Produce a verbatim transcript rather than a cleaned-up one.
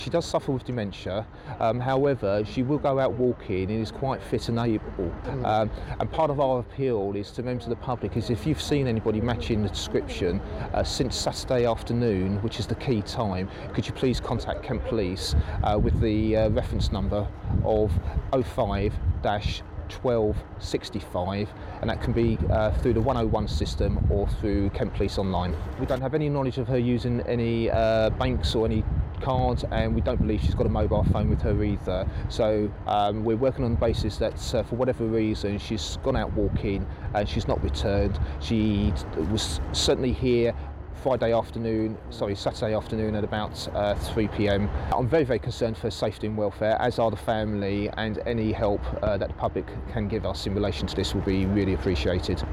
She does suffer with dementia, um, however she will go out walking and is quite fit and able. Um, and part of our appeal is to members of the public is if you've seen anybody matching the description uh, since Saturday afternoon, which is the key time, could you please contact Kent Police uh, with the uh, reference number of oh five twelve sixty-five, and that can be uh, through the one oh one system or through Kent Police online. We don't have any knowledge of her using any uh, banks or any cards, and we don't believe she's got a mobile phone with her either. So um, we're working on the basis that uh, for whatever reason she's gone out walking and she's not returned. She was certainly here Friday afternoon, sorry, Saturday afternoon at about uh, three p m. I'm very, very concerned for her safety and welfare, as are the family, and any help uh, that the public can give us in relation to this will be really appreciated.